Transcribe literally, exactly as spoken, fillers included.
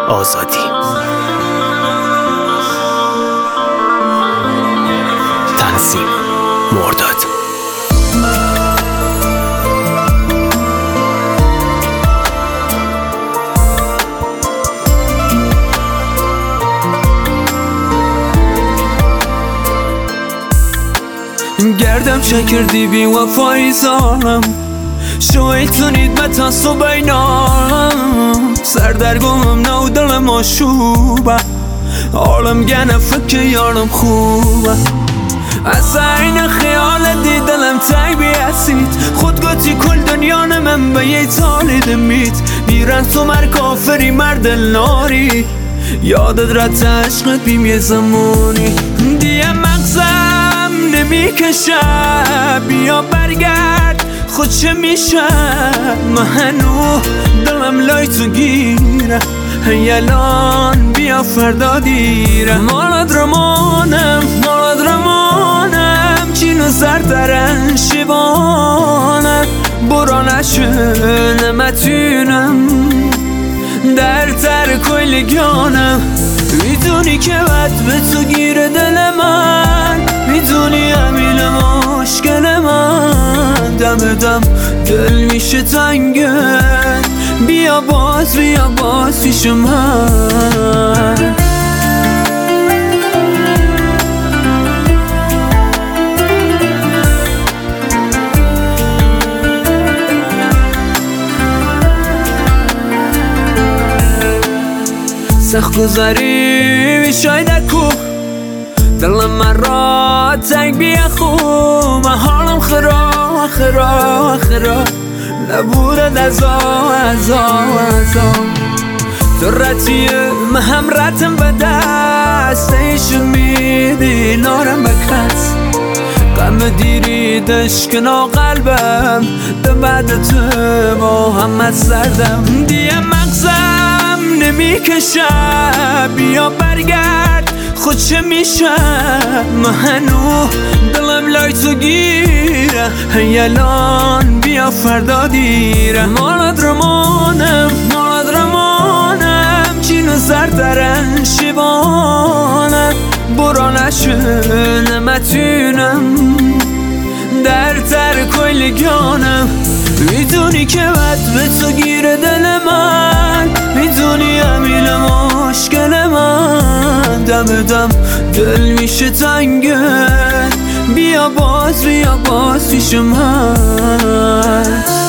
آزادی. تنظیم مرداد. گردم چکردی بی وفایی زارم شویتونید متا صبحینام سردرگمم نو دلم آشوبه عالم گنه فکر یارم خوبه از این خیال دی دلم تای بیاسید خود گوتی کل دنیا من به یه تالی دمید بیرن تو مر کافری مرد ناری یادت رد عشقت بیم یه زمانی دیه مغزم نمیکشه بیا برگرد خود چه میشه منو دلم لای تو گیره هیلان بیا فردا دیره مالد رمانم مالد رمانم چینو سرترن شیوانم برا نشه نمتونم در تر کل گیانم میدونی که بد به تو گیره دل من میدونی امیل مشکل من دم دم دل میشه تنگه بیا باز بیا باز پیش من سخت گذاری بیشایده کو دلم من را تنگ بیا خوب من حالم خرا خرا خرا نبودد ازا ازا ازا تو رتیه من هم رتم به دست ایشو میدی نارم بکرس غم دیری دشکنا قلبم ده بعد تو محمد سردم دیه مغزم نمیکشه بیا برگرد خود چه میشه منو دلم لای تو گیره هیلان بیا فردا دیره مالد رمانم مالد رمانم چینو سرترن شیوانم برا نشه نمتونم در تر کل گیانم میدونی که بد به تو گیره دل من میدونی امیل مشکل من دم دم دل میشه تنگه بیا باز بیا باز پیش من